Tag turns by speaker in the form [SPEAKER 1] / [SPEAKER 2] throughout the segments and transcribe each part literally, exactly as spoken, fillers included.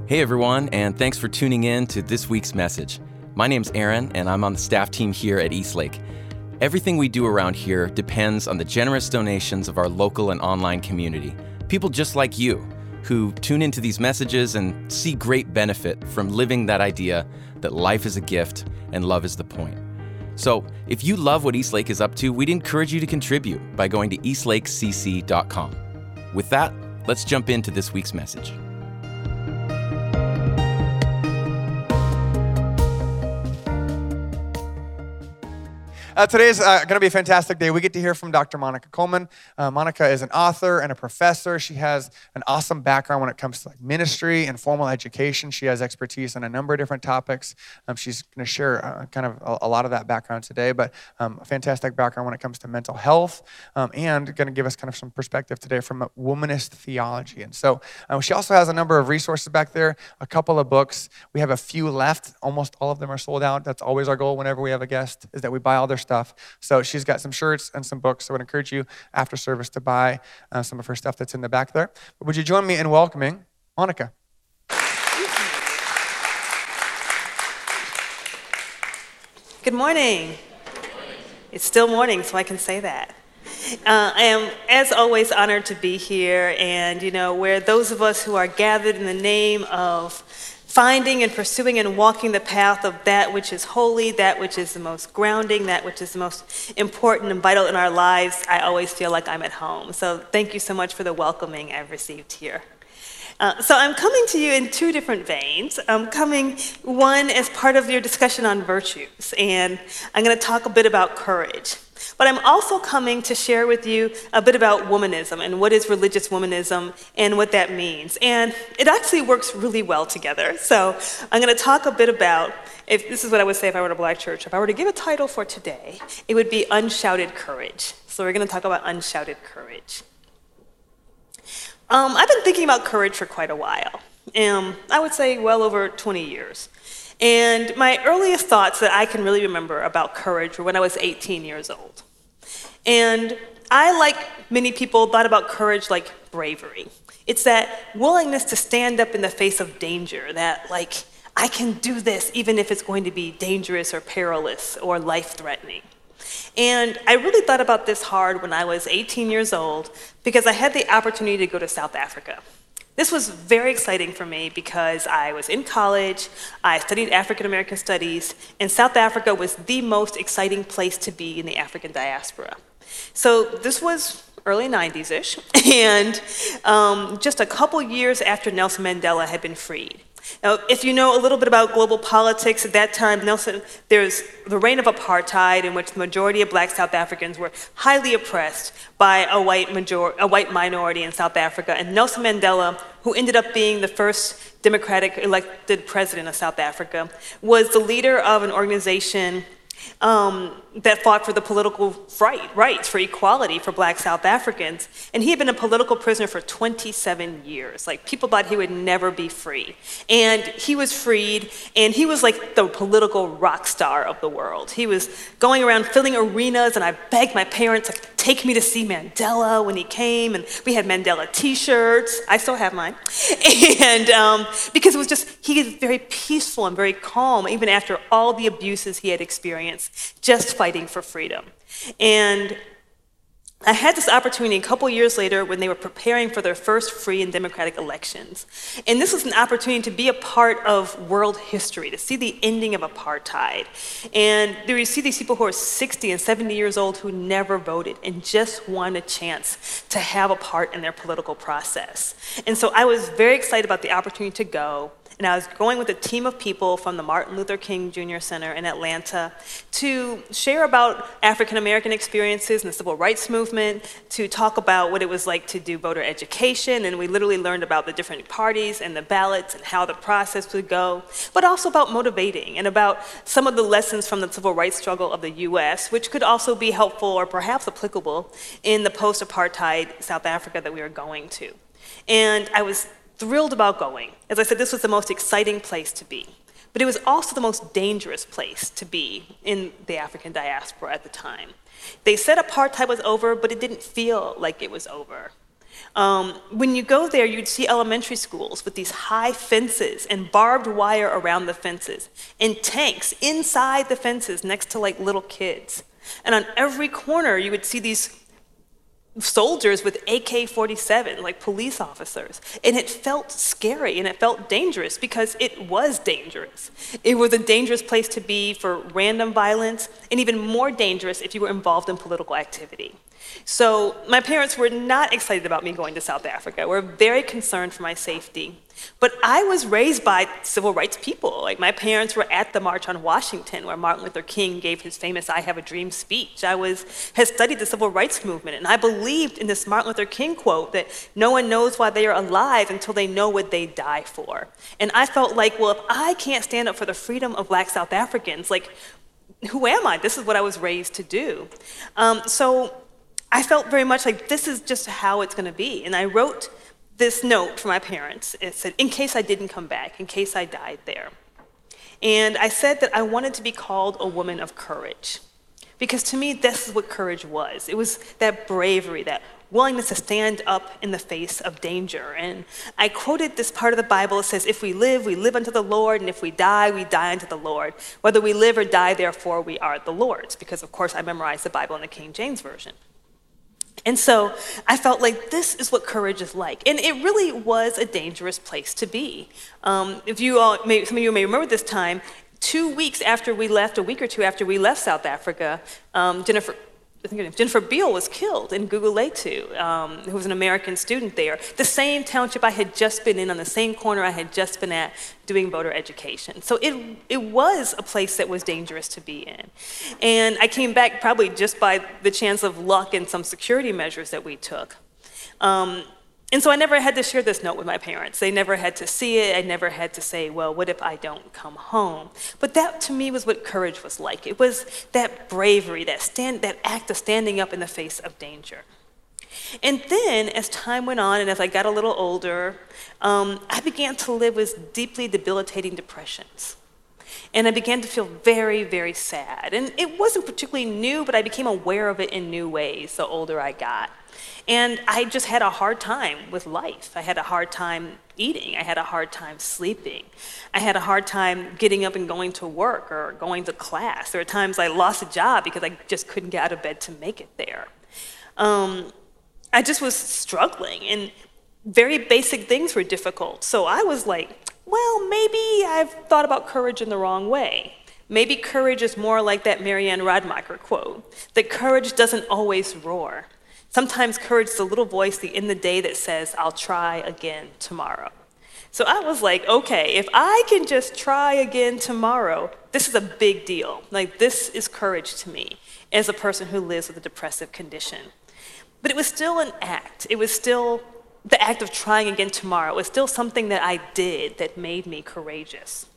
[SPEAKER 1] Hey everyone, and thanks for tuning in to this week's message. My name's Aaron, and I'm on the staff team here at Eastlake. Everything we do around here depends on the generous donations of our local and online community. People just like you, who tune into these messages and see great benefit from living that idea that life is a gift and love is the point. So, if you love what Eastlake is up to, we'd encourage you to contribute by going to eastlake c c dot com. With that, let's jump into this week's message.
[SPEAKER 2] Uh, today is uh, going to be a fantastic day. We get to hear from Doctor Monica Coleman. Uh, Monica is an author and a professor. She has an awesome background when it comes to like ministry and formal education. She has expertise on a number of different topics. Um, she's going to share uh, kind of a, a lot of that background today, but um, a fantastic background when it comes to mental health, um, and going to give us kind of some perspective today from a womanist theology. And so uh, she also has a number of resources back there, a couple of books. We have a few left. Almost all of them are sold out. That's always our goal whenever we have a guest, is that we buy all their stuff. So she's got some shirts and some books. So I would encourage you after service to buy uh, some of her stuff that's in the back there. But would you join me in welcoming Monica?
[SPEAKER 3] Good morning. It's still morning, so I can say that. Uh, I am, as always, honored to be here. And, you know, where those of us who are gathered in the name of finding and pursuing and walking the path of that which is holy, that which is the most grounding, that which is the most important and vital in our lives, I always feel like I'm at home. So thank you so much for the welcoming I've received here. Uh, so I'm coming to you in two different veins. I'm coming, one, as part of your discussion on virtues, and I'm going to talk a bit about courage. But I'm also coming to share with you a bit about womanism and what is religious womanism and what that means. And it actually works really well together. So I'm going to talk a bit about, if this is what I would say if I were at a Black church, if I were to give a title for today, it would be Unshouted Courage. So we're going to talk about unshouted courage. Um, I've been thinking about courage for quite a while. Um, I would say well over twenty years. And my earliest thoughts that I can really remember about courage were when I was eighteen years old. And I, like many people, thought about courage like bravery. It's that willingness to stand up in the face of danger, that like, I can do this even if it's going to be dangerous or perilous or life-threatening. And I really thought about this hard when I was eighteen years old because I had the opportunity to go to South Africa. This was very exciting for me because I was in college, I studied African American studies, and South Africa was the most exciting place to be in the African diaspora. So this was early nineties-ish, and um, just a couple years after Nelson Mandela had been freed. Now, if you know a little bit about global politics, at that time, Nelson, there's the reign of apartheid in which the majority of Black South Africans were highly oppressed by a white, major, a white minority in South Africa. And Nelson Mandela, who ended up being the first democratic elected president of South Africa, was the leader of an organization Um, that fought for the political right, rights, for equality for Black South Africans. And he had been a political prisoner for twenty-seven years. Like, people thought he would never be free. And he was freed, and he was like the political rock star of the world. He was going around filling arenas, and I begged my parents, like, take me to see Mandela when he came, and we had Mandela t-shirts. I still have mine. And um, because it was just, he was very peaceful and very calm, even after all the abuses he had experienced, just fighting for freedom. And I had this opportunity a couple years later when they were preparing for their first free and democratic elections. And this was an opportunity to be a part of world history, to see the ending of apartheid. And you see these people who are sixty and seventy years old who never voted and just want a chance to have a part in their political process. And so I was very excited about the opportunity to go. And I was going with a team of people from the Martin Luther King Junior Center in Atlanta to share about African American experiences in the civil rights movement, to talk about what it was like to do voter education, and we literally learned about the different parties and the ballots and how the process would go, but also about motivating and about some of the lessons from the civil rights struggle of the U S, which could also be helpful or perhaps applicable in the post-apartheid South Africa that we were going to. And I was thrilled about going. As I said, this was the most exciting place to be. But it was also the most dangerous place to be in the African diaspora at the time. They said apartheid was over, but it didn't feel like it was over. Um, when you go there, you'd see elementary schools with these high fences and barbed wire around the fences and tanks inside the fences next to like little kids. And on every corner, you would see these soldiers with A K forty-seven, like police officers. And it felt scary and it felt dangerous because it was dangerous. It was a dangerous place to be for random violence, and even more dangerous if you were involved in political activity. So my parents were not excited about me going to South Africa. They were very concerned for my safety. But I was raised by civil rights people. Like, my parents were at the March on Washington, where Martin Luther King gave his famous I Have a Dream speech. I was, had studied the civil rights movement, and I believed in this Martin Luther King quote that no one knows why they are alive until they know what they die for. And I felt like, well, if I can't stand up for the freedom of Black South Africans, like, who am I? This is what I was raised to do. Um, so I felt very much like this is just how it's going to be. And I wrote this note for my parents. It said, in case I didn't come back, in case I died there. And I said that I wanted to be called a woman of courage. Because to me, this is what courage was. It was that bravery, that willingness to stand up in the face of danger. And I quoted this part of the Bible. It says, if we live, we live unto the Lord, and if we die, we die unto the Lord. Whether we live or die, therefore, we are the Lord's. Because, of course, I memorized the Bible in the King James Version. And so I felt like this is what courage is like. And it really was a dangerous place to be. Um, if you all, may, some of you may remember this time, two weeks after we left, a week or two after we left South Africa, um, Jennifer, I think her name, Jennifer Beal was killed in Gugulethu, um, who was an American student there. The same township I had just been in, on the same corner I had just been at doing voter education. So it, it was a place that was dangerous to be in. And I came back probably just by the chance of luck and some security measures that we took. Um, And so I never had to share this note with my parents. They never had to see it. I never had to say, well, what if I don't come home? But that, to me, was what courage was like. It was that bravery, that, stand, that act of standing up in the face of danger. And then, as time went on and as I got a little older, um, I began to live with deeply debilitating depressions. And I began to feel very, very sad. And it wasn't particularly new, but I became aware of it in new ways the older I got. And I just had a hard time with life. I had a hard time eating. I had a hard time sleeping. I had a hard time getting up and going to work or going to class. There were times I lost a job because I just couldn't get out of bed to make it there. Um, I just was struggling, and very basic things were difficult. So I was like, well, maybe I've thought about courage in the wrong way. Maybe courage is more like that Marianne Radmacher quote, that courage doesn't always roar. Sometimes courage is a little voice in the day that says, I'll try again tomorrow. So I was like, okay, if I can just try again tomorrow, this is a big deal. Like, this is courage to me as a person who lives with a depressive condition. But it was still an act. It was still the act of trying again tomorrow. It was still something that I did that made me courageous.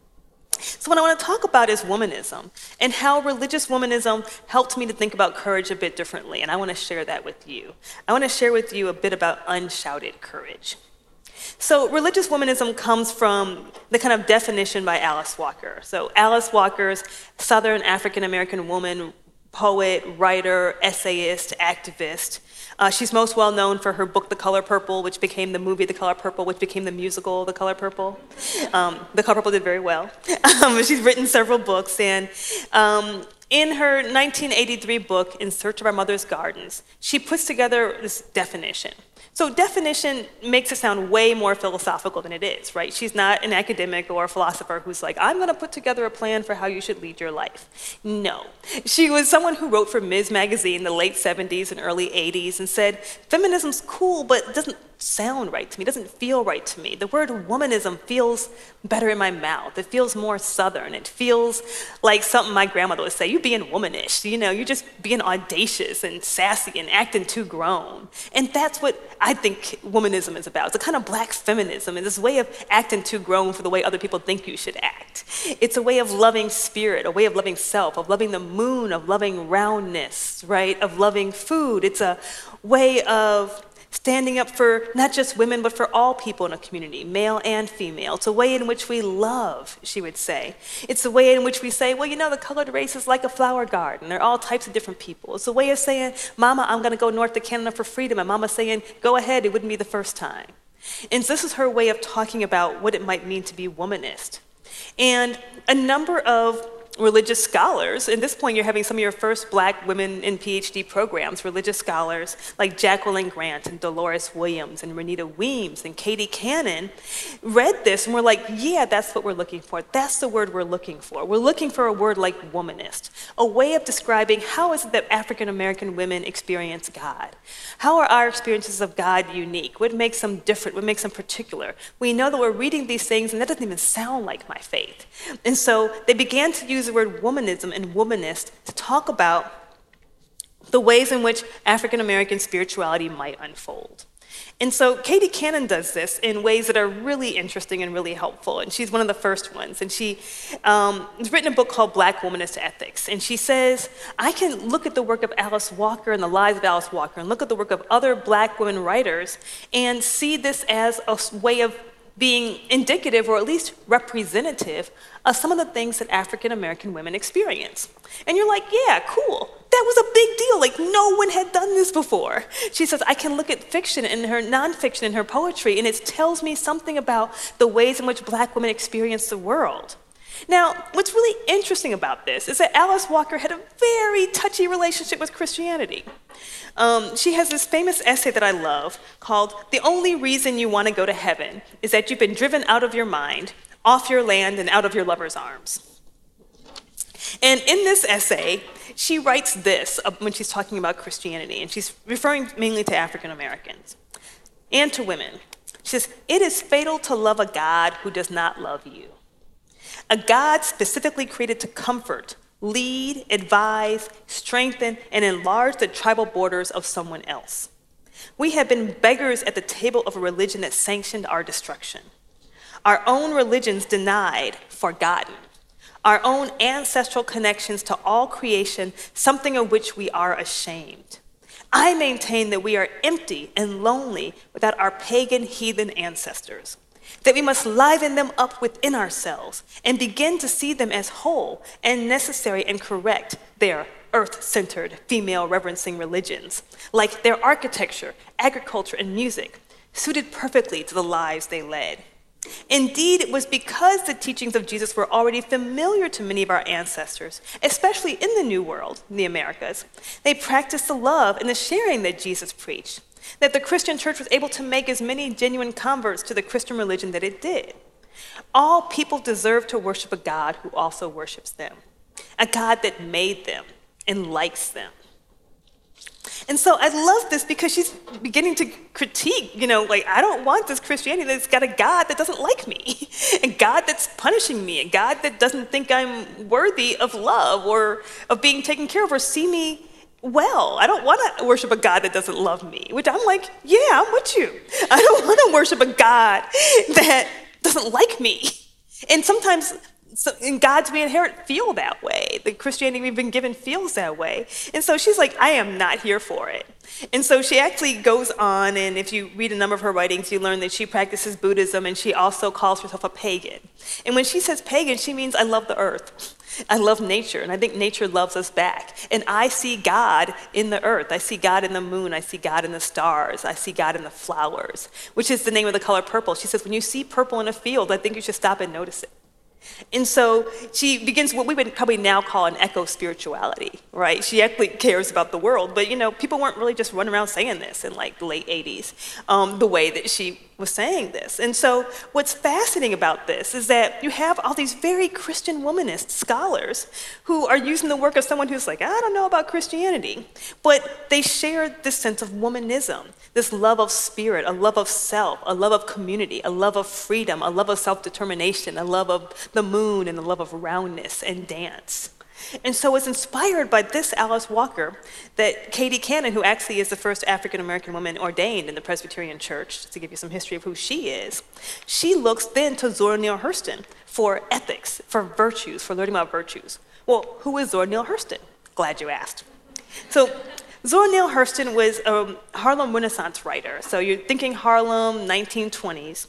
[SPEAKER 3] So what I want to talk about is womanism and how religious womanism helped me to think about courage a bit differently, and I want to share that with you. I want to share with you a bit about unshouted courage. So religious womanism comes from the kind of definition by Alice Walker. So Alice Walker's Southern African-American woman, poet, writer, essayist, activist. Uh, she's most well known for her book, The Color Purple, which became the movie The Color Purple, which became the musical The Color Purple. Um, the Color Purple did very well. Um, she's written several books, and um, in her nineteen eighty-three book, In Search of Our Mother's Gardens, she puts together this definition. So definition makes it sound way more philosophical than it is, right? She's not an academic or a philosopher who's like, I'm going to put together a plan for how you should lead your life. No. She was someone who wrote for Ms. Magazine in the late seventies and early eighties and said, feminism's cool, but it doesn't sound right to me, it doesn't feel right to me. The word womanism feels better in my mouth. It feels more Southern. It feels like something my grandmother would say, you being womanish, you know, you're just being audacious and sassy and acting too grown. And that's what I think womanism is about. It's a kind of black feminism. It's this way of acting too grown for the way other people think you should act. It's a way of loving spirit, a way of loving self, of loving the moon, of loving roundness, right? Of loving food. It's a way of standing up for not just women, but for all people in a community, male and female. It's a way in which we love, she would say. It's a way in which we say, well, you know, the colored race is like a flower garden. There are all types of different people. It's a way of saying, Mama, I'm going to go north to Canada for freedom. And Mama saying, go ahead, it wouldn't be the first time. And so this is her way of talking about what it might mean to be womanist. And a number of religious scholars, at this point you're having some of your first black women in PhD programs, religious scholars like Jacqueline Grant and Dolores Williams and Renita Weems and Katie Cannon read this and were like, yeah, that's what we're looking for. That's the word we're looking for. We're looking for a word like womanist, a way of describing how is it that African American women experience God? How are our experiences of God unique? What makes them different? What makes them particular? We know that we're reading these things and that doesn't even sound like my faith. And so they began to use the word womanism and womanist to talk about the ways in which African American spirituality might unfold. And so Katie Cannon does this in ways that are really interesting and really helpful. And she's one of the first ones. And she um, has written a book called Black Womanist Ethics. And she says, I can look at the work of Alice Walker and the lives of Alice Walker and look at the work of other black women writers and see this as a way of being indicative or at least representative of some of the things that African American women experience. And you're like, yeah, cool. That was a big deal. Like, no one had done this before. She says, I can look at fiction and her nonfiction and her poetry, and it tells me something about the ways in which black women experience the world. Now, what's really interesting about this is that Alice Walker had a very touchy relationship with Christianity. Um, she has this famous essay that I love called, The Only Reason You Want to Go to Heaven is That You've Been Driven Out of Your Mind, Off Your Land, and Out of Your Lover's Arms. And in this essay, she writes this when she's talking about Christianity, and she's referring mainly to African Americans and to women. She says, it is fatal to love a God who does not love you. A God specifically created to comfort, lead, advise, strengthen, and enlarge the tribal borders of someone else. We have been beggars at the table of a religion that sanctioned our destruction. Our own religions denied, forgotten. Our own ancestral connections to all creation, something of which we are ashamed. I maintain that we are empty and lonely without our pagan heathen ancestors, that we must liven them up within ourselves and begin to see them as whole and necessary and correct, their earth-centered, female-reverencing religions, like their architecture, agriculture, and music, suited perfectly to the lives they led. Indeed, it was because the teachings of Jesus were already familiar to many of our ancestors, especially in the New World, in the Americas. They practiced the love and the sharing that Jesus preached, that the Christian church was able to make as many genuine converts to the Christian religion that it did. All people deserve to worship a God who also worships them, a God that made them and likes them. And so I love this because she's beginning to critique, you know, like, I don't want this Christianity that's got a God that doesn't like me, a God that's punishing me, a God that doesn't think I'm worthy of love or of being taken care of or see me well. I don't want to worship a God that doesn't love me, which I'm like, yeah, I'm with you. I don't want to worship a God that doesn't like me. And sometimes So in God's we inherit feel that way. The Christianity we've been given feels that way. And so she's like, I am not here for it. And so she actually goes on, and if you read a number of her writings, you learn that she practices Buddhism, and she also calls herself a pagan. And when she says pagan, she means I love the earth. I love nature, and I think nature loves us back. And I see God in the earth. I see God in the moon. I see God in the stars. I see God in the flowers, which is the name of the color purple. She says, when you see purple in a field, I think you should stop and notice it. And so she begins what we would probably now call an eco-spirituality, right? She actually cares about the world, but you know, people weren't really just running around saying this in like the late eighties, um, the way that she was saying this. And so what's fascinating about this is that you have all these very Christian womanist scholars who are using the work of someone who's like, I don't know about Christianity, but they share this sense of womanism, this love of spirit, a love of self, a love of community, a love of freedom, a love of self-determination, a love of the moon, and a love of roundness and dance. And so it's inspired by this Alice Walker that Katie Cannon, who actually is the first African-American woman ordained in the Presbyterian Church, to give you some history of who she is, she looks then to Zora Neale Hurston for ethics, for virtues, for learning about virtues. Well, who is Zora Neale Hurston? Glad you asked. So Zora Neale Hurston was a Harlem Renaissance writer. So you're thinking Harlem, nineteen twenties.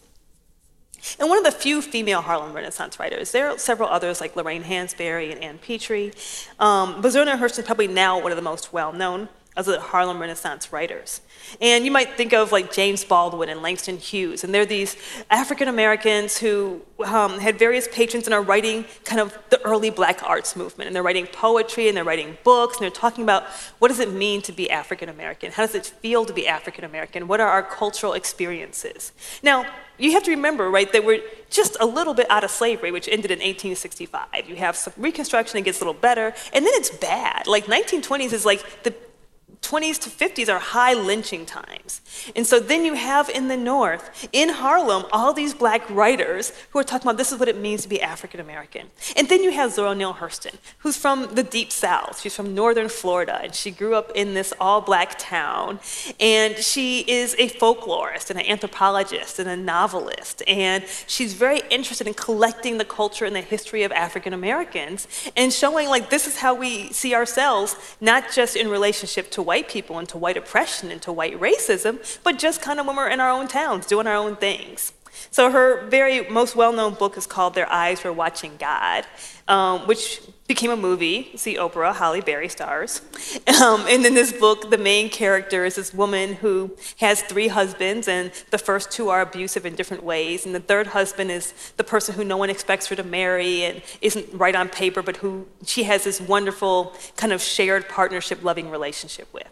[SPEAKER 3] And one of the few female Harlem Renaissance writers. There are several others like Lorraine Hansberry and Ann Petrie. Um, but Zora Neale Hurston is probably now one of the most well-known of the Harlem Renaissance writers. And you might think of like James Baldwin and Langston Hughes, and they're these African Americans who um, had various patrons and are writing kind of the early black arts movement. And they're writing poetry and they're writing books and they're talking about what does it mean to be African American? How does it feel to be African American? What are our cultural experiences? Now, you have to remember, right, that we're just a little bit out of slavery, which ended in eighteen sixty-five. You have some Reconstruction, it gets a little better, and then it's bad. Like nineteen twenties is like the twenties to fifties are high lynching times. And so then you have in the North, in Harlem, all these black writers who are talking about this is what it means to be African American. And then you have Zora Neale Hurston, who's from the Deep South. She's from northern Florida, and she grew up in this all-black town. And she is a folklorist and an anthropologist and a novelist. And she's very interested in collecting the culture and the history of African Americans and showing like this is how we see ourselves, not just in relationship to white people and to white oppression and to white racism, but just kind of when we're in our own towns doing our own things. So her very most well-known book is called Their Eyes Were Watching God, um, which became a movie. See Oprah, Halle Berry stars. Um, and in this book, the main character is this woman who has three husbands, and the first two are abusive in different ways. And the third husband is the person who no one expects her to marry and isn't right on paper, but who she has this wonderful kind of shared partnership, loving relationship with.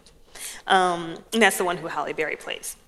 [SPEAKER 3] Um, and that's the one who Halle Berry plays.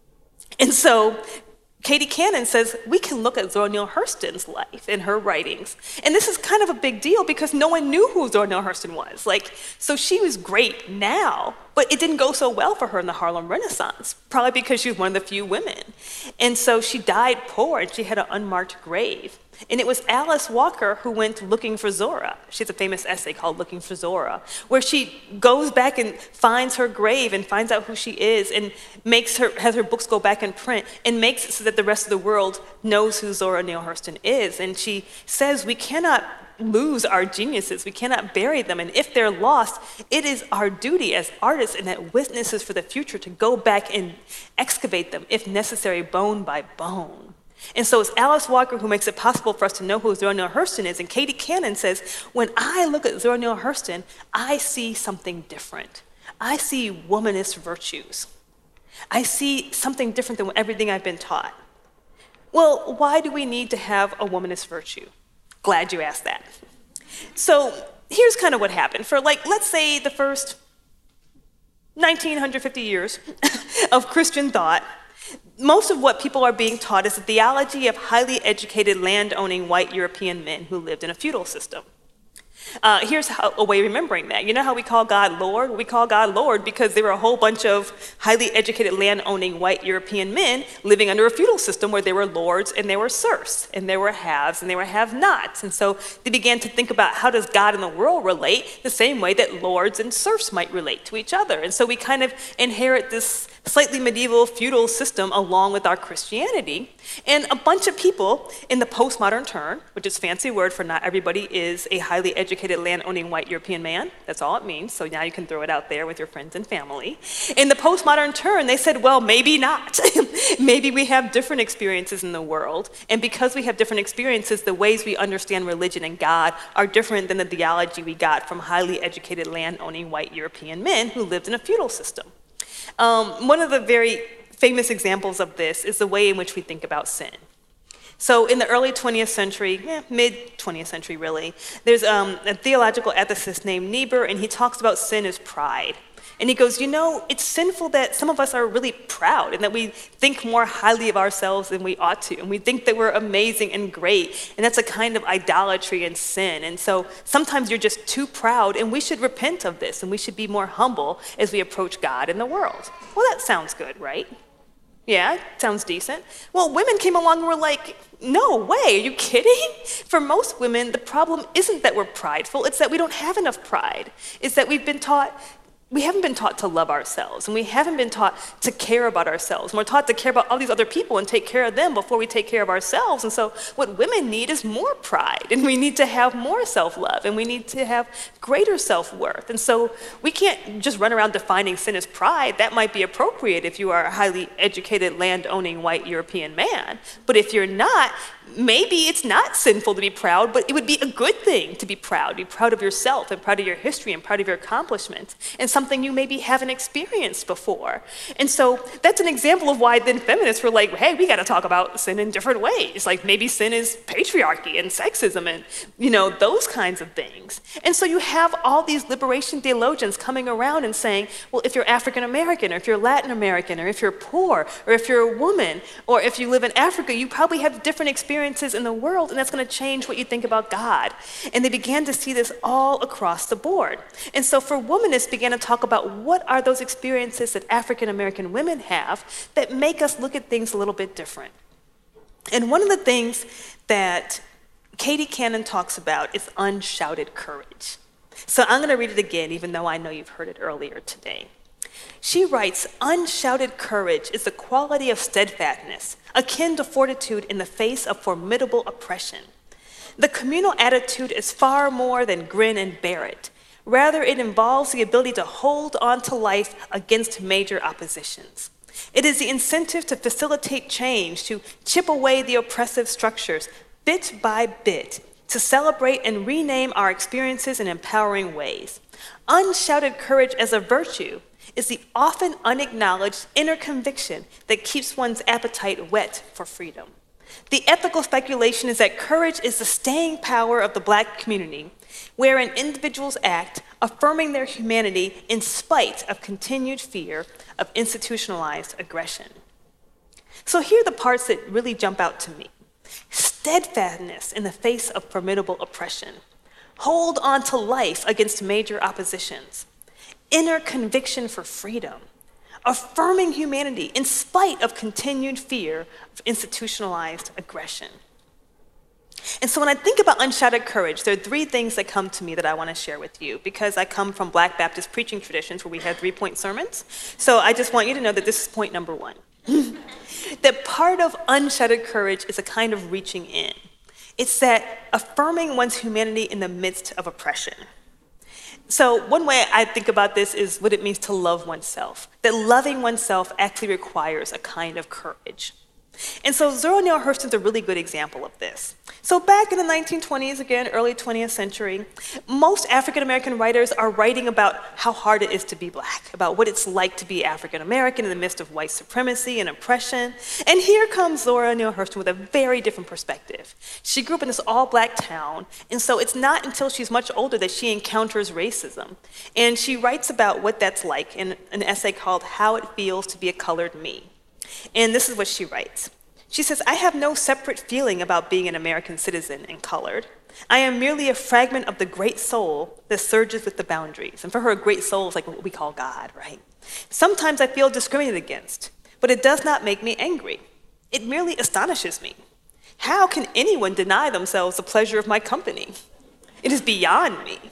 [SPEAKER 3] And so Katie Cannon says, we can look at Zora Neale Hurston's life and her writings. And this is kind of a big deal because no one knew who Zora Neale Hurston was. Like, so she was great now, but it didn't go so well for her in the Harlem Renaissance, probably because she was one of the few women. And so she died poor and she had an unmarked grave. And it was Alice Walker who went looking for Zora. She has a famous essay called Looking for Zora, where she goes back and finds her grave and finds out who she is and makes her, has her books go back in print and makes it so that the rest of the world knows who Zora Neale Hurston is. And she says we cannot lose our geniuses. We cannot bury them. And if they're lost, it is our duty as artists and as witnesses for the future to go back and excavate them, if necessary, bone by bone. And so it's Alice Walker who makes it possible for us to know who Zora Neale Hurston is. And Katie Cannon says, when I look at Zora Neale Hurston, I see something different. I see womanist virtues. I see something different than everything I've been taught. Well, why do we need to have a womanist virtue? Glad you asked that. So here's kind of what happened. For like, let's say the first nineteen fifty years of Christian thought, most of what people are being taught is the theology of highly educated land-owning white European men who lived in a feudal system. Uh, here's how, a way of remembering that. You know how we call God Lord? We call God Lord because there were a whole bunch of highly educated land-owning white European men living under a feudal system where there were lords and there were serfs, and there were haves and there were have-nots. And so they began to think about how does God and the world relate the same way that lords and serfs might relate to each other. And so we kind of inherit this slightly medieval feudal system along with our Christianity. And a bunch of people in the postmodern turn, which is a fancy word for not everybody is a highly educated land-owning white European man. That's all it means. So now you can throw it out there with your friends and family. In the postmodern turn, they said, well, maybe not. Maybe we have different experiences in the world. And because we have different experiences, the ways we understand religion and God are different than the theology we got from highly educated land-owning white European men who lived in a feudal system. Um, one of the very famous examples of this is the way in which we think about sin. So in the early twentieth century, eh, mid twentieth century really, there's um, a theological ethicist named Niebuhr, and he talks about sin as pride. And he goes, you know, it's sinful that some of us are really proud and that we think more highly of ourselves than we ought to. And we think that we're amazing and great. And that's a kind of idolatry and sin. And so sometimes you're just too proud, and we should repent of this, and we should be more humble as we approach God and the world. Well, that sounds good, right? Yeah, sounds decent. Well, women came along and were like, no way, are you kidding? For most women, the problem isn't that we're prideful, it's that we don't have enough pride. It's that we've been taught we haven't been taught to love ourselves, and we haven't been taught to care about ourselves. And we're taught to care about all these other people and take care of them before we take care of ourselves. And so what women need is more pride, and we need to have more self-love, and we need to have greater self-worth. And so we can't just run around defining sin as pride. That might be appropriate if you are a highly educated, land-owning white European man. But if you're not, maybe it's not sinful to be proud, but it would be a good thing to be proud. Be proud of yourself and proud of your history and proud of your accomplishments and something you maybe haven't experienced before. And so that's an example of why then feminists were like, hey, we got to talk about sin in different ways. Like maybe sin is patriarchy and sexism and, you know, those kinds of things. And so you have all these liberation theologians coming around and saying, well, if you're African American or if you're Latin American or if you're poor or if you're a woman or if you live in Africa, you probably have different experiences in the world, and that's going to change what you think about God. And they began to see this all across the board. And so for womanists began to talk about what are those experiences that African American women have that make us look at things a little bit different. And one of the things that Katie Cannon talks about is unshouted courage. So I'm going to read it again, even though I know you've heard it earlier today. She writes, unshouted courage is the quality of steadfastness, akin to fortitude in the face of formidable oppression. The communal attitude is far more than grin and bear it. Rather, it involves the ability to hold on to life against major oppositions. It is the incentive to facilitate change, to chip away the oppressive structures, bit by bit, to celebrate and rename our experiences in empowering ways. Unshouted courage as a virtue is the often unacknowledged inner conviction that keeps one's appetite whet for freedom. The ethical speculation is that courage is the staying power of the Black community, wherein individuals act, affirming their humanity in spite of continued fear of institutionalized aggression. So here are the parts that really jump out to me. Steadfastness in the face of formidable oppression. Hold on to life against major oppositions. Inner conviction for freedom, affirming humanity in spite of continued fear of institutionalized aggression. And so when I think about unshouted courage, there are three things that come to me that I want to share with you because I come from Black Baptist preaching traditions where we have three-point sermons. So I just want you to know that this is point number one. That part of unshouted courage is a kind of reaching in. It's that affirming one's humanity in the midst of oppression. So one way I think about this is what it means to love oneself, that loving oneself actually requires a kind of courage. And so Zora Neale Hurston's a really good example of this. So back in the nineteen twenties, again, early twentieth century, most African American writers are writing about how hard it is to be Black, about what it's like to be African American in the midst of white supremacy and oppression. And here comes Zora Neale Hurston with a very different perspective. She grew up in this all-Black town, and so it's not until she's much older that she encounters racism. And she writes about what that's like in an essay called How It Feels to Be a Colored Me. And this is what she writes. She says, I have no separate feeling about being an American citizen and colored. I am merely a fragment of the great soul that surges with the boundaries. And for her, a great soul is like what we call God, right? Sometimes I feel discriminated against, but it does not make me angry. It merely astonishes me. How can anyone deny themselves the pleasure of my company? It is beyond me.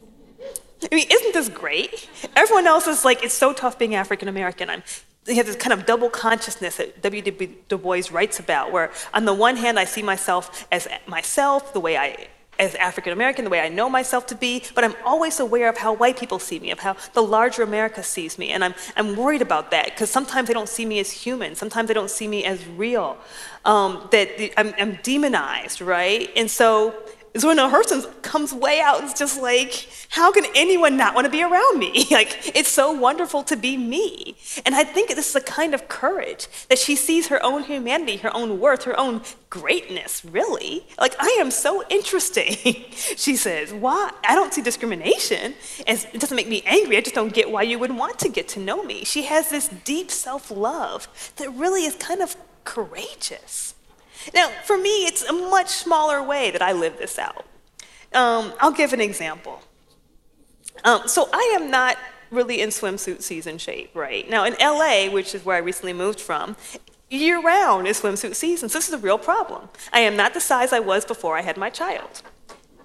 [SPEAKER 3] I mean, isn't this great? Everyone else is like, it's so tough being African American. I'm They have this kind of double consciousness that W W Du Bois writes about, where on the one hand, I see myself as myself, the way I, as African American, the way I know myself to be, but I'm always aware of how white people see me, of how the larger America sees me, and I'm, I'm worried about that, because sometimes they don't see me as human, sometimes they don't see me as real, um, that the, I'm, I'm demonized, right? And so Zora Neale Hurston comes way out and is just like, how can anyone not want to be around me? Like, it's so wonderful to be me. And I think this is a kind of courage that she sees her own humanity, her own worth, her own greatness, really. Like, I am so interesting, she says. Why? I don't see discrimination. As, it doesn't make me angry. I just don't get why you would want to get to know me. She has this deep self-love that really is kind of courageous. Now, for me, it's a much smaller way that I live this out. Um, I'll give an example. Um, so I am not really in swimsuit season shape right now. In L A, which is where I recently moved from, year-round is swimsuit season, so this is a real problem. I am not the size I was before I had my child.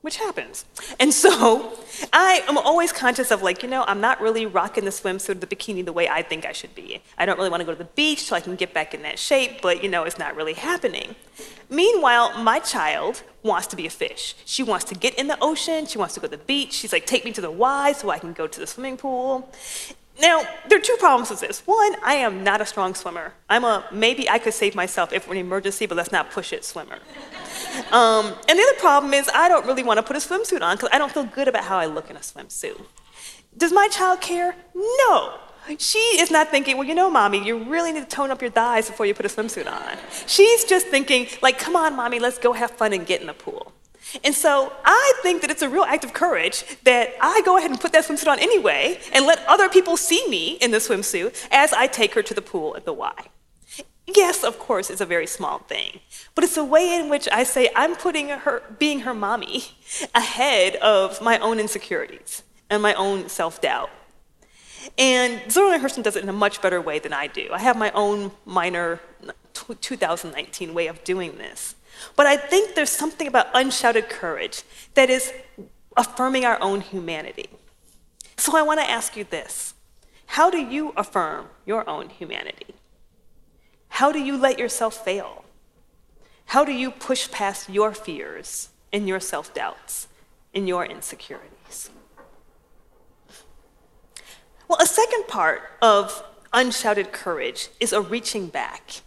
[SPEAKER 3] which happens. And so I am always conscious of like, you know, I'm not really rocking the swimsuit or the bikini the way I think I should be. I don't really want to go to the beach so I can get back in that shape, but you know, it's not really happening. Meanwhile, my child wants to be a fish. She wants to get in the ocean. She wants to go to the beach. She's like, take me to the Y so I can go to the swimming pool. Now, there are two problems with this. One, I am not a strong swimmer. I'm a, maybe I could save myself if we're in an emergency, but let's not push it swimmer. Um, and the other problem is I don't really want to put a swimsuit on because I don't feel good about how I look in a swimsuit. Does my child care? No. She is not thinking, well, you know, mommy, you really need to tone up your thighs before you put a swimsuit on. She's just thinking, like, come on, mommy, let's go have fun and get in the pool. And so I think that it's a real act of courage that I go ahead and put that swimsuit on anyway and let other people see me in the swimsuit as I take her to the pool at the Y. Yes, of course, it's a very small thing, but it's a way in which I say I'm putting her, being her mommy, ahead of my own insecurities and my own self-doubt. And Zora Neale Hurston does it in a much better way than I do. I have my own minor two thousand nineteen way of doing this. But I think there's something about unshouted courage that is affirming our own humanity. So I want to ask you this. How do you affirm your own humanity? How do you let yourself fail? How do you push past your fears and your self-doubts and your insecurities? Well, a second part of unshouted courage is a reaching back.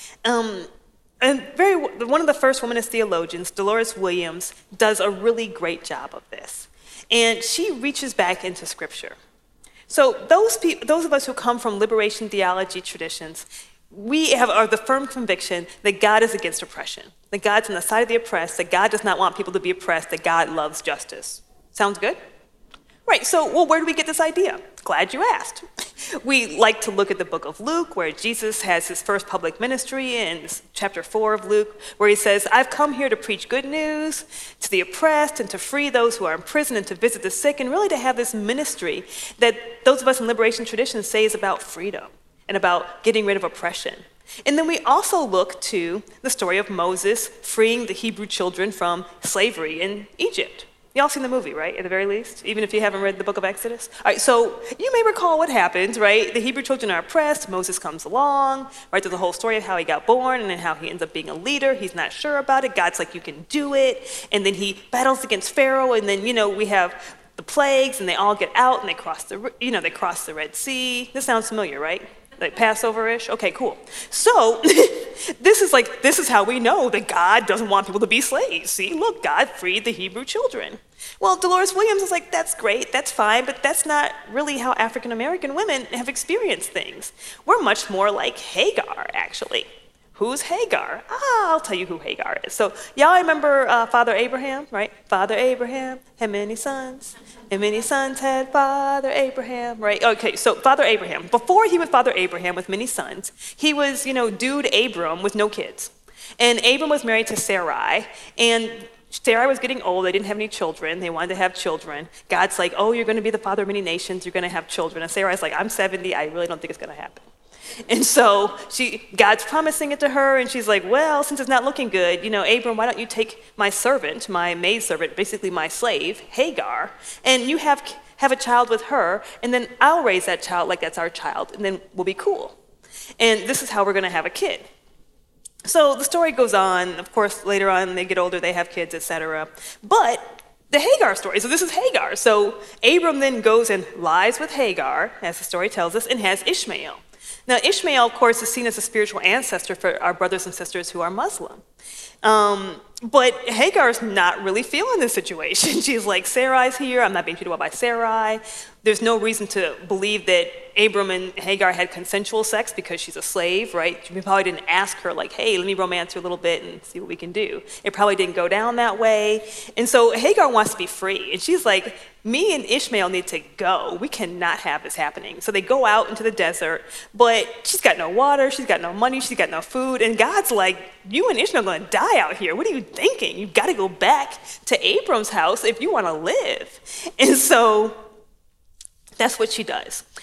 [SPEAKER 3] Um, and very, one of the first womanist theologians, Dolores Williams, does a really great job of this. And she reaches back into Scripture. So those, pe- those of us who come from liberation theology traditions, we have are the firm conviction that God is against oppression, that God's on the side of the oppressed, that God does not want people to be oppressed, that God loves justice. Sounds good? Right, so, well, where do we get this idea? Glad you asked. We like to look at the book of Luke, where Jesus has his first public ministry in chapter four of Luke, where he says, I've come here to preach good news to the oppressed and to free those who are in prison and to visit the sick, and really to have this ministry that those of us in liberation traditions say is about freedom and about getting rid of oppression. And then we also look to the story of Moses freeing the Hebrew children from slavery in Egypt. Y'all seen the movie, right, at the very least, even if you haven't read the book of Exodus? All right, so you may recall what happens, right? The Hebrew children are oppressed, Moses comes along, right? There's a whole story of how he got born and then how he ends up being a leader. He's not sure about it. God's like, you can do it. And then he battles against Pharaoh, and then, you know, we have the plagues, and they all get out, and they cross the, you know, they cross the Red Sea. This sounds familiar, right? Like Passover-ish? Okay, cool. So this is like, this is how we know that God doesn't want people to be slaves. See, look, God freed the Hebrew children. Well, Dolores Williams is like, that's great, that's fine, but that's not really how African-American women have experienced things. We're much more like Hagar, actually. Who's Hagar? Ah, I'll tell you who Hagar is. So y'all remember uh, Father Abraham, right? Father Abraham had many sons, and many sons had Father Abraham, right? Okay, so Father Abraham. Before he was Father Abraham with many sons, he was, you know, dude Abram with no kids. And Abram was married to Sarai, and Sarai was getting old. They didn't have any children. They wanted to have children. God's like, oh, you're going to be the father of many nations. You're going to have children. And Sarai's like, I'm seventy. I really don't think it's going to happen. And so she, God's promising it to her, and she's like, well, since it's not looking good, you know, Abram, why don't you take my servant, my maidservant, basically my slave, Hagar, and you have, have a child with her, and then I'll raise that child like that's our child, and then we'll be cool. And this is how we're going to have a kid. So the story goes on. Of course, later on, they get older, they have kids, et cetera. But the Hagar story, so this is Hagar. So Abram then goes and lies with Hagar, as the story tells us, and has Ishmael. Now, Ishmael, of course, is seen as a spiritual ancestor for our brothers and sisters who are Muslim. Um, but Hagar's not really feeling this situation. She's like, Sarai's here. I'm not being treated well by Sarai. There's no reason to believe that Abram and Hagar had consensual sex because she's a slave, right? We probably didn't ask her, like, hey, let me romance you a little bit and see what we can do. It probably didn't go down that way. And so Hagar wants to be free. And she's like, me and Ishmael need to go. We cannot have this happening. So they go out into the desert, but she's got no water, she's got no money, she's got no food. And God's like, you and Ishmael are going to die out here. What are you thinking? You've got to go back to Abram's house if you want to live. And so that's what she does.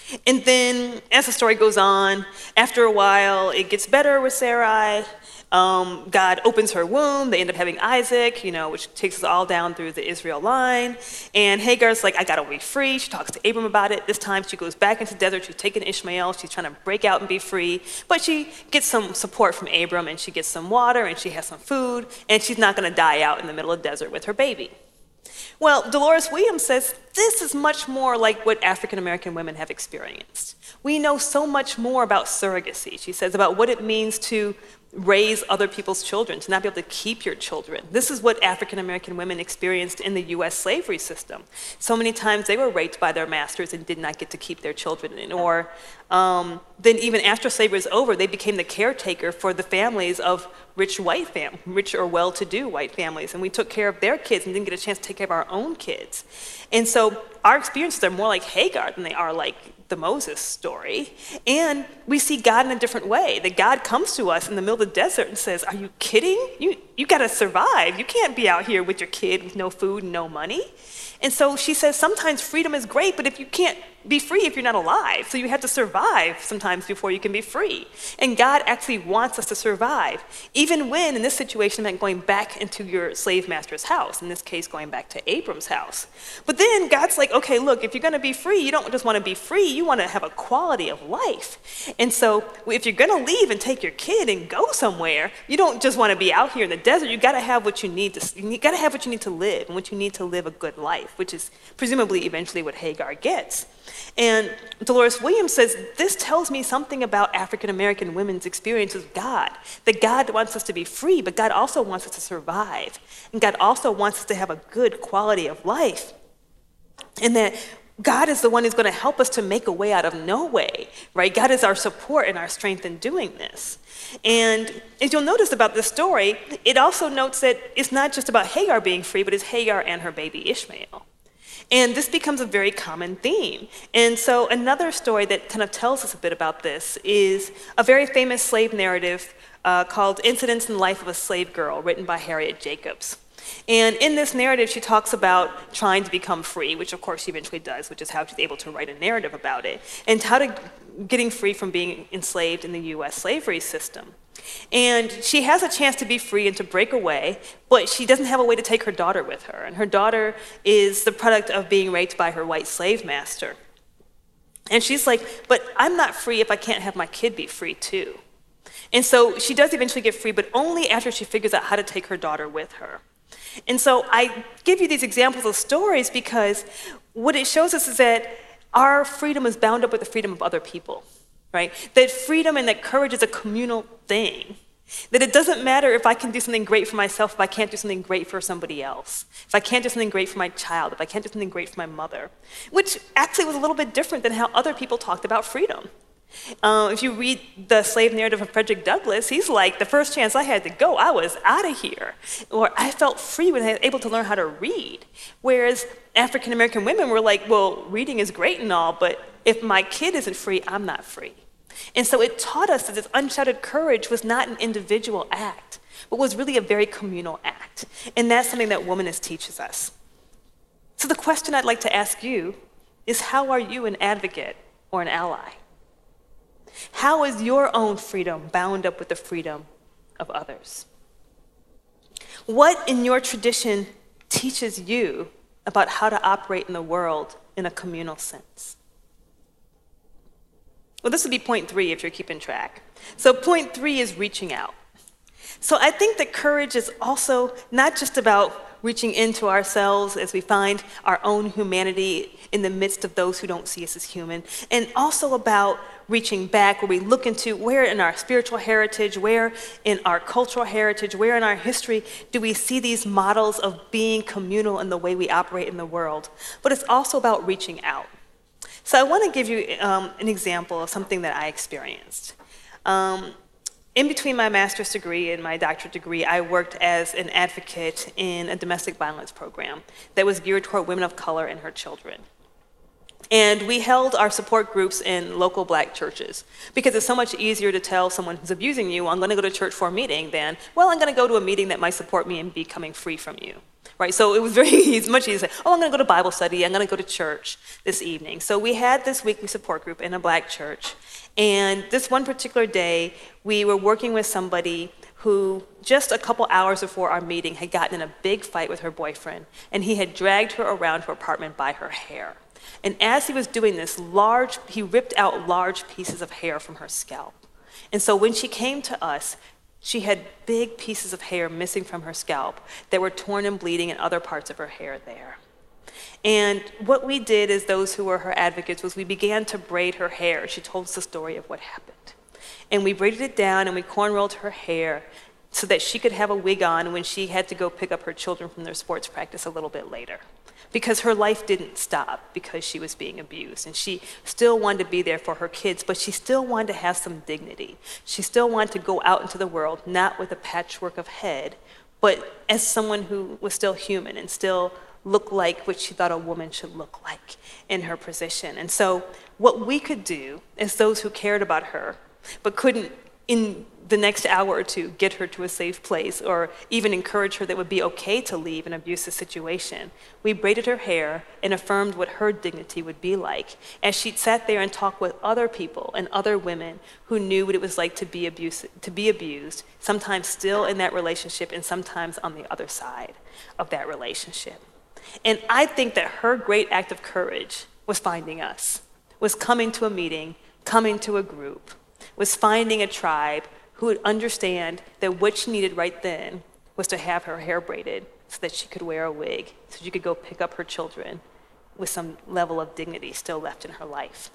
[SPEAKER 3] And then as the story goes on, after a while, it gets better with Sarai. Um, God opens her womb. They end up having Isaac, you know, which takes us all down through the Israel line. And Hagar's like, I gotta be free. She talks to Abram about it. This time she goes back into the desert. She's taking Ishmael. She's trying to break out and be free. But she gets some support from Abram, and she gets some water, and she has some food, and she's not gonna die out in the middle of the desert with her baby. Well, Dolores Williams says this is much more like what African American women have experienced. We know so much more about surrogacy, she says, about what it means to raise other people's children, to not be able to keep your children. This is what African American women experienced in the U S slavery system. So many times they were raped by their masters and did not get to keep their children. Or um, then even after slavery was over, they became the caretaker for the families of rich white fam, rich or well-to-do white families, and we took care of their kids and didn't get a chance to take care of our own kids. And so our experiences are more like Hagar than they are like the Moses story. And we see God in a different way. That God comes to us in the middle of the desert and says, are you kidding? You, you gotta survive. You can't be out here with your kid with no food and no money. And so she says, sometimes freedom is great, but if you can't be free if you're not alive. So you have to survive sometimes before you can be free. And God actually wants us to survive, even when in this situation meant going back into your slave master's house, in this case going back to Abram's house. But then God's like, okay, look, if you're gonna be free, you don't just wanna be free, you wanna have a quality of life. And so if you're gonna leave and take your kid and go somewhere, you don't just wanna be out here in the desert, you gotta have what you need to, you gotta have what you need to live, and what you need to live a good life, which is presumably eventually what Hagar gets. And Dolores Williams says, this tells me something about African American women's experience with God, that God wants us to be free, but God also wants us to survive. And God also wants us to have a good quality of life. And that God is the one who's going to help us to make a way out of no way, right? God is our support and our strength in doing this. And as you'll notice about this story, it also notes that it's not just about Hagar being free, but it's Hagar and her baby Ishmael. And this becomes a very common theme. And so another story that kind of tells us a bit about this is a very famous slave narrative uh, called Incidents in the Life of a Slave Girl, written by Harriet Jacobs. And in this narrative, she talks about trying to become free, which of course she eventually does, which is how she's able to write a narrative about it, and how to getting free from being enslaved in the U S slavery system. And she has a chance to be free and to break away, but she doesn't have a way to take her daughter with her. And her daughter is the product of being raped by her white slave master. And she's like, but I'm not free if I can't have my kid be free too. And so she does eventually get free, but only after she figures out how to take her daughter with her. And so I give you these examples of stories because what it shows us is that our freedom is bound up with the freedom of other people. Right? That freedom and that courage is a communal thing. That it doesn't matter if I can do something great for myself if I can't do something great for somebody else. If I can't do something great for my child, if I can't do something great for my mother. Which actually was a little bit different than how other people talked about freedom. Uh, if you read the slave narrative of Frederick Douglass, he's like, the first chance I had to go, I was out of here. Or I felt free when I was able to learn how to read. Whereas African American women were like, well, reading is great and all, but if my kid isn't free, I'm not free. And so it taught us that this unshouted courage was not an individual act, but was really a very communal act. And that's something that Womanist teaches us. So the question I'd like to ask you is, how are you an advocate or an ally? How is your own freedom bound up with the freedom of others? What in your tradition teaches you about how to operate in the world in a communal sense? Well, this would be point three if you're keeping track. So point three is reaching out. So I think that courage is also not just about reaching into ourselves as we find our own humanity in the midst of those who don't see us as human, and also about reaching back where we look into where in our spiritual heritage, where in our cultural heritage, where in our history do we see these models of being communal in the way we operate in the world. But it's also about reaching out. So I want to give you um, an example of something that I experienced. Um, in between my master's degree and my doctorate degree, I worked as an advocate in a domestic violence program that was geared toward women of color and her children. And we held our support groups in local black churches because it's so much easier to tell someone who's abusing you, I'm going to go to church for a meeting, than, well, I'm going to go to a meeting that might support me in becoming free from you. right? So it was very easy, much easier to say, oh, I'm going to go to Bible study, I'm going to go to church this evening. So we had this weekly support group in a black church, and this one particular day, we were working with somebody who just a couple hours before our meeting had gotten in a big fight with her boyfriend, and he had dragged her around her apartment by her hair. And as he was doing this, large, he ripped out large pieces of hair from her scalp. And so when she came to us, she had big pieces of hair missing from her scalp that were torn and bleeding and other parts of her hair there. And what we did as those who were her advocates was we began to braid her hair. She told us the story of what happened. And we braided it down and we cornrowed her hair so that she could have a wig on when she had to go pick up her children from their sports practice a little bit later. Because her life didn't stop because she was being abused. And she still wanted to be there for her kids, but she still wanted to have some dignity. She still wanted to go out into the world, not with a patchwork of head, but as someone who was still human and still looked like what she thought a woman should look like in her position. And so what we could do as those who cared about her, but couldn't in the next hour or two get her to a safe place or even encourage her that it would be okay to leave an abusive situation, we braided her hair and affirmed what her dignity would be like as she sat there and talked with other people and other women who knew what it was like to be abused, to be abused, sometimes still in that relationship and sometimes on the other side of that relationship. And I think that her great act of courage was finding us, was coming to a meeting, coming to a group, was finding a tribe who would understand that what she needed right then was to have her hair braided so that she could wear a wig, so she could go pick up her children with some level of dignity still left in her life.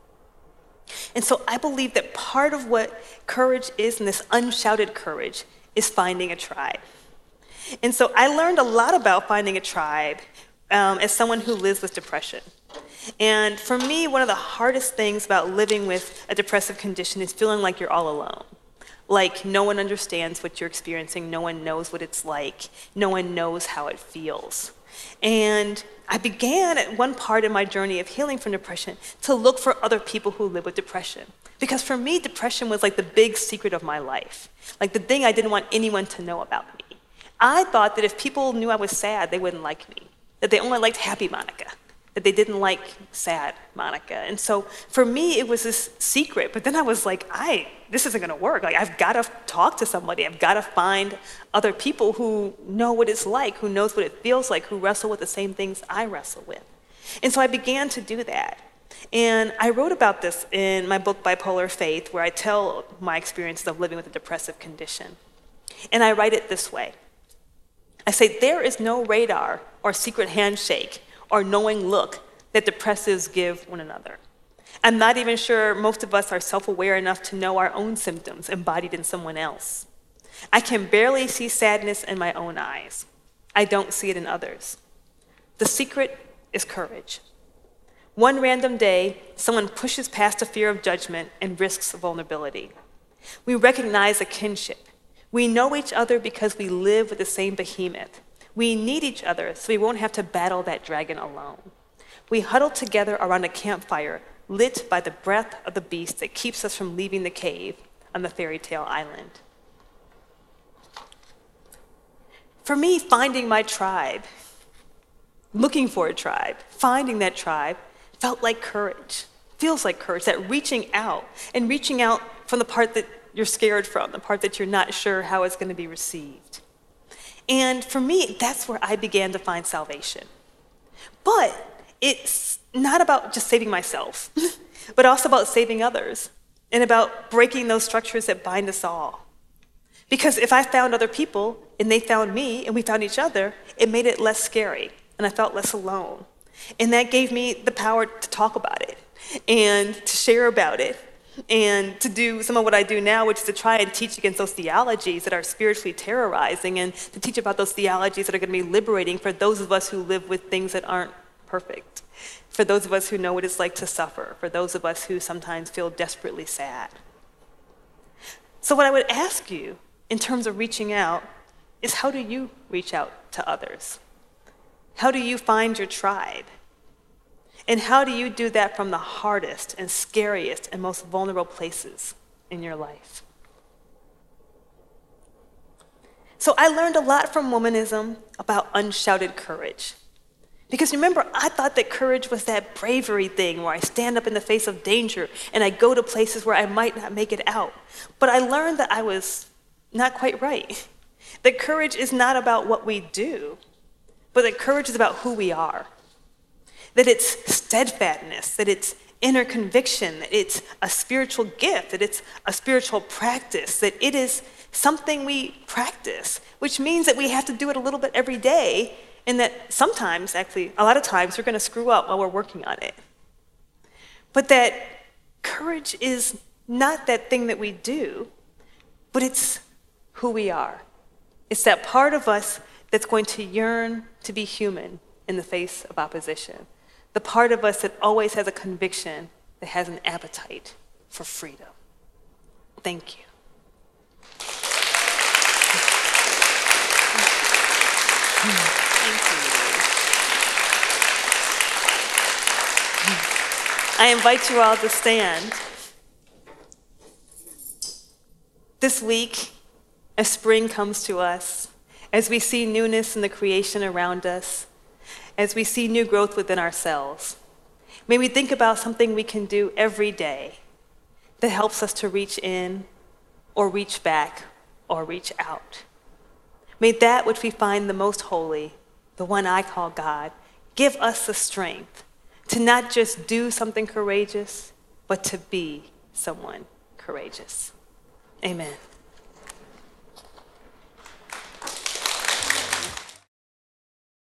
[SPEAKER 3] And so I believe that part of what courage is, and this unshouted courage, is finding a tribe. And so I learned a lot about finding a tribe um, as someone who lives with depression. And for me, one of the hardest things about living with a depressive condition is feeling like you're all alone. Like no one understands what you're experiencing, no one knows what it's like, no one knows how it feels. And I began at one part in my journey of healing from depression to look for other people who live with depression. Because for me, depression was like the big secret of my life, like the thing I didn't want anyone to know about me. I thought that if people knew I was sad, they wouldn't like me, that they only liked happy Monica, that they didn't like sad Monica. And so for me, it was this secret, but then I was like, I, this isn't gonna work. Like, I've gotta talk to somebody. I've gotta find other people who know what it's like, who knows what it feels like, who wrestle with the same things I wrestle with. And so I began to do that. And I wrote about this in my book, Bipolar Faith, where I tell my experiences of living with a depressive condition. And I write it this way. I say, there is no radar or secret handshake or knowing look that depressives give one another. I'm not even sure most of us are self-aware enough to know our own symptoms embodied in someone else. I can barely see sadness in my own eyes. I don't see it in others. The secret is courage. One random day, someone pushes past a fear of judgment and risks vulnerability. We recognize a kinship. We know each other because we live with the same behemoth. We need each other so we won't have to battle that dragon alone. We huddle together around a campfire lit by the breath of the beast that keeps us from leaving the cave on the fairy tale island. For me, finding my tribe, looking for a tribe, finding that tribe felt like courage, feels like courage, that reaching out, and reaching out from the part that you're scared from, the part that you're not sure how it's going to be received. And for me, that's where I began to find salvation. But it's not about just saving myself, but also about saving others and about breaking those structures that bind us all. Because if I found other people and they found me and we found each other, it made it less scary and I felt less alone. And that gave me the power to talk about it and to share about it and to do some of what I do now, which is to try and teach against those theologies that are spiritually terrorizing and to teach about those theologies that are going to be liberating for those of us who live with things that aren't perfect, for those of us who know what it's like to suffer, for those of us who sometimes feel desperately sad. So what I would ask you in terms of reaching out is, how do you reach out to others? How do you find your tribe? And how do you do that from the hardest and scariest and most vulnerable places in your life? So So I learned a lot from womanism about unshouted courage. Because remember, I thought that courage was that bravery thing where I stand up in the face of danger and I go to places where I might not make it out. But I learned that I was not quite right. That courage is not about what we do, but that courage is about who we are. That it's steadfastness, that it's inner conviction, that it's a spiritual gift, that it's a spiritual practice, that it is something we practice, which means that we have to do it a little bit every day, and that sometimes, actually, a lot of times, we're going to screw up while we're working on it. But that courage is not that thing that we do, but it's who we are. It's that part of us that's going to yearn to be human in the face of opposition. The part of us that always has a conviction, that has an appetite for freedom. Thank you. Thank you. I invite you all to stand. This week, as spring comes to us, as we see newness in the creation around us, as we see new growth within ourselves, may we think about something we can do every day that helps us to reach in or reach back or reach out. May that which we find the most holy, the one I call God, give us the strength to not just do something courageous, but to be someone courageous. Amen.